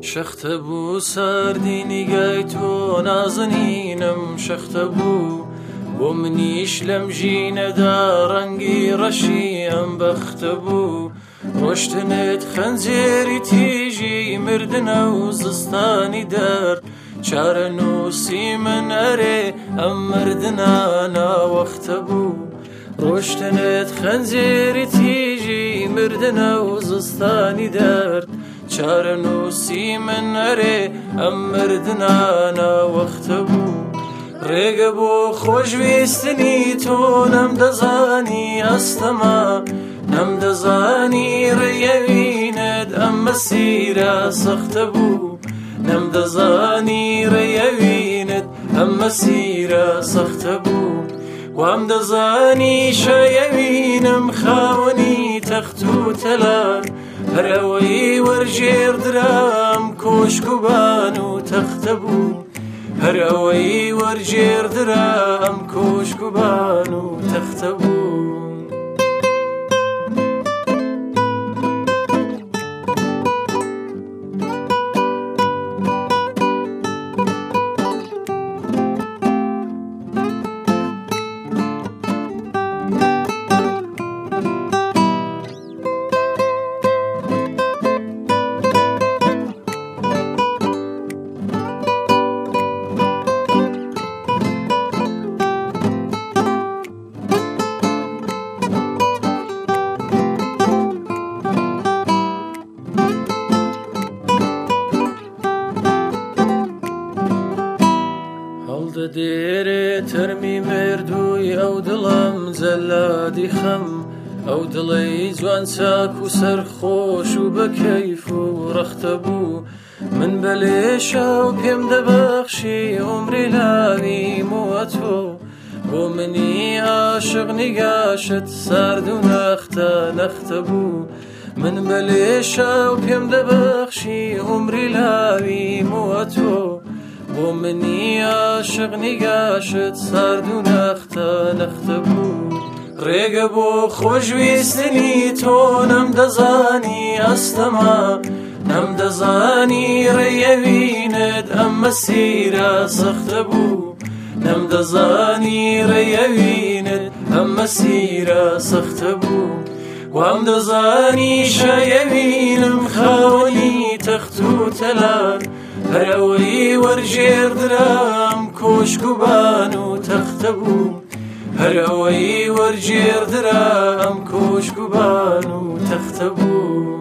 شەختە بوو ساردینی گای تۆ نازنینم شەختە بوو بۆ منیش لەم ژینەدا ڕەنگی ڕەشی ئەم بەختە بوو ڕۆشتنت خەنجێری تیژی مردنە و زستانی دەرد چارە نووسی من ئەرێ ئەم مردنە ناوەختە بوو ڕۆشتنت خەنجێری تیژی مردنە و زستانی دەرد چارە نووسی من ئەرێ ئەم مردنە ناوەختە بوو ڕێگە بۆ خۆشویستنی تۆ نەمدەزانی ئەستەما نەمدەزانی ڕێیەوینت ئەم مەسیرە سەختە بوو نەمدەزانی ڕێیەوینت ئەم مەسیرە سەختە بوو وام دەزانی شایەوینم خاوەنی تەخت و تەلار هەر ئەوەی وەرژێردرام کۆشک و بان و تەختە بوو هەر ئەوەی وەرژێردرام کۆشک و بان و تەختە بوو دێرێ تەرمی مردووی ئەو دڵم جەلادی خەم ئەو دڵەی جوان چاک و سەرخۆش و بەکەیف و ڕەختە بوو من بەلێشە و پێم دەبەخشی عومری لاوی مووە تۆ بۆ منی عاشق نیگاشت سارد و نەختە بوو من بەلێشە و پێم دەبەخشی عومری لاوی مووە تۆ بۆ منی عاشق نیگاشت سارد و نەختە بوو ڕێگە بۆ خۆشویستنی تۆ نەمدەزانی ئەستەما نەمدەزانی ڕێیەوینت ئەم مەسیرە سەختە بوو نەمدەزانی ڕێیەوینت ئەم مەسیرە سەختە بوو وام دەزانی شایەوینم خاوەنی تەخت و تەلار هەر ئەوەی وەرژێردرام کۆشک و بان و تەختە بوو هەر ئەوەی وەرژێردرام کۆشک و بان و تەختە بوو